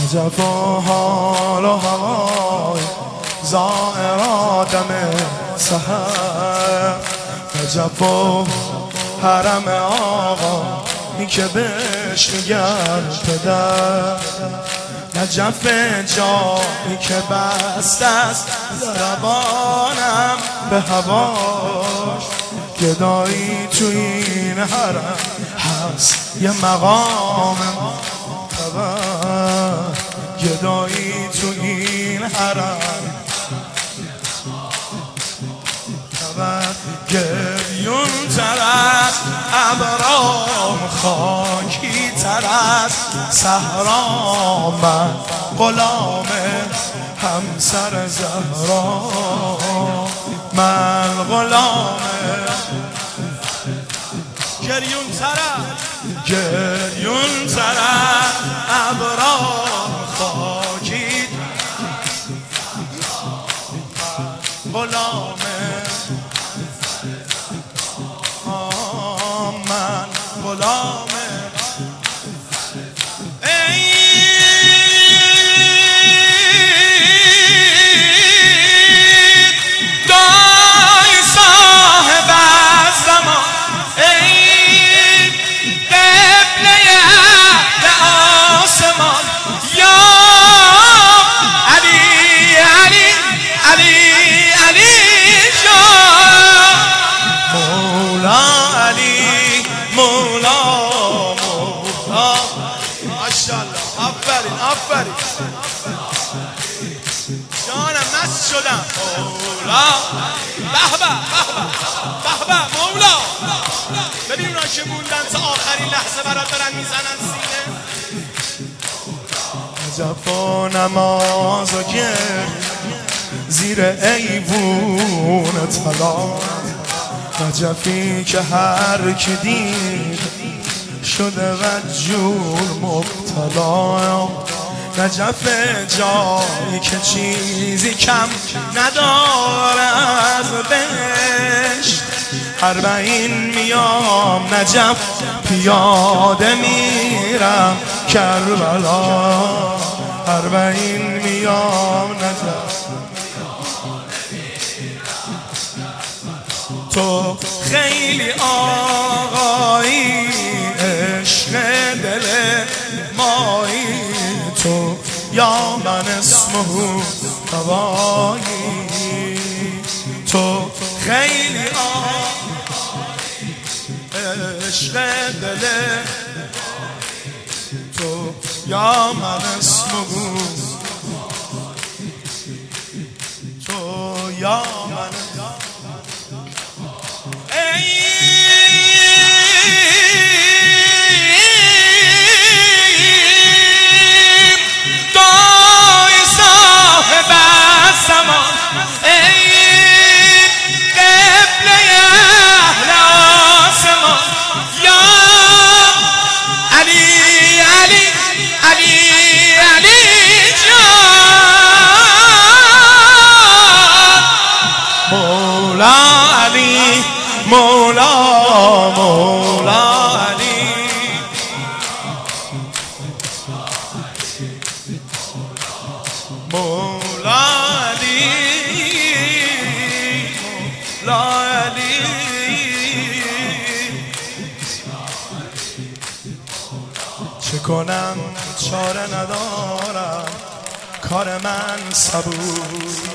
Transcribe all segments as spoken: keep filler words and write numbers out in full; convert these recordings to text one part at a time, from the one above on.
نجف و حال و هوای زائر آدم سحر، نجف و حرم آقا این که بهش میگن پدر، نجف جایی که بست است زبانم به هواش، گدایی تو این حرم هست یه مقام معتبر، گدایی تو این حرم گریون تر از ابرام، خاکی تر از صحرا، من غلام همسر زهرا، من غلام گریون تر از گریون تر از ابرام، خاکی غلام من غلام ای دای صاحب الزمان، ای قبله اهل آسمان، یا علی علی علی علی جان، مولا علی مولا مولا، ماشاءالله، آفرین آفرین جانم، مست شدم. مولا به به به به مولا، ببین اونا که موندن تا آخرین لحظه برات دارن میزنن سینه. نجف و نماز و گر زیر ایوون طلا، نجفی که هر که دید شده و جور مبتلا، نجف جایی که چیزی کم نداره از بهشت، اربعین میام نجف پیاده میرم کربلا، اربعین میام نجف تو خیلی آقایی، عشق دل مایی تو، یا من اسمه هوایی، تو خیلی آقایی، عشق دل تو، یا من اسمه تو، یا من دای صاحب الزمان، ای قبله اهل آسمان، یا علی علی علی علی جان، مولا علی مولا مولا علی، مولا علی مولا علی، چه کنم چاره ندارم، کار من صبوریه.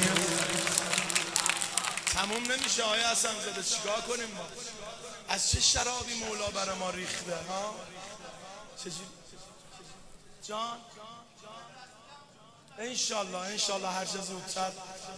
تموم نمیشه آیه حسن زاده، چیکار کنیم ما؟ از چه شرابی مولا برای ما ریخته ها؟ چجوری؟ جان؟ انشالله انشالله هر چه زودتر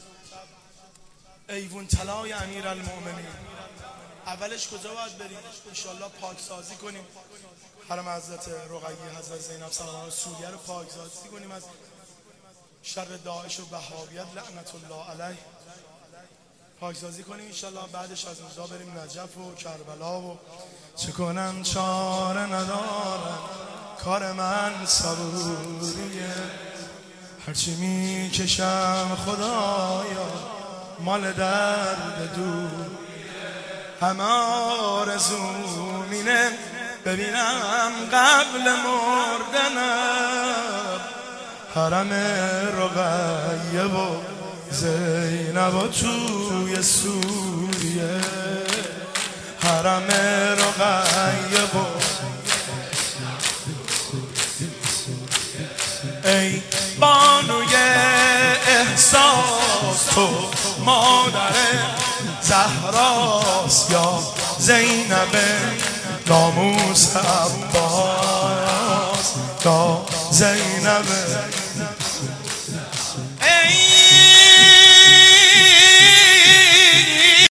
ایوون طلای امیرالمؤمنین. اولش کجا باید بریم؟ انشالله پاکسازی کنیم حرم حضرت رقیه حضرت زینب سلام الله سوریه رو پاکسازی کنیم از شر داعش و وهابیت لعنت الله علیه، پاکسازی کنیم انشالله. بعدش از اونجا بریم نجف و کربلا و چه کنم چاره ندارم، کار من صبوریه، هرچی میکشم خدایا مال درد دور، همه آرزوم اینه ببینم قبل مردنم حرم رقیه و زینب توی سوریه، حرم رقیه و ای بانوی احساس تو مادر زهراست یا زینب ناموس عباس یا زینب